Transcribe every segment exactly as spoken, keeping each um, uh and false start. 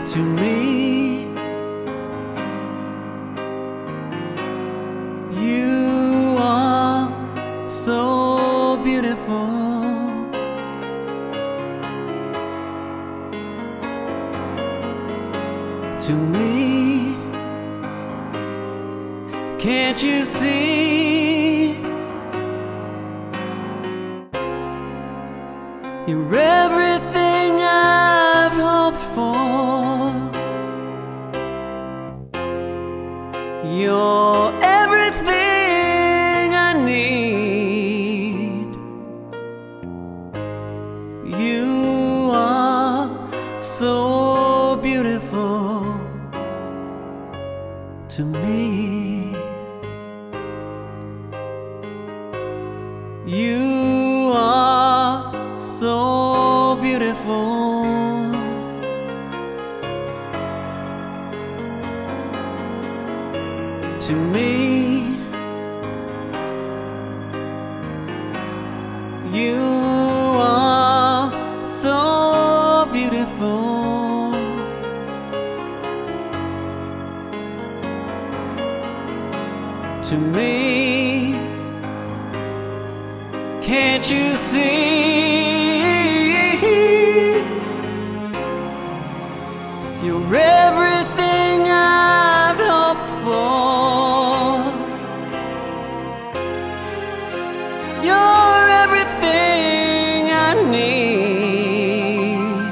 to me. You are so beautiful to me. Can't you see? You're everything I've hoped for. You're everything I need. You are so beautiful to me. You are so beautiful to me. You are so beautiful to me. Can't you see? You're everything I've hoped for. You're everything I need.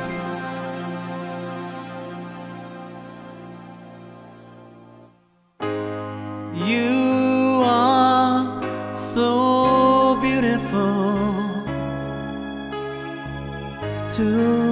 You are so beautiful to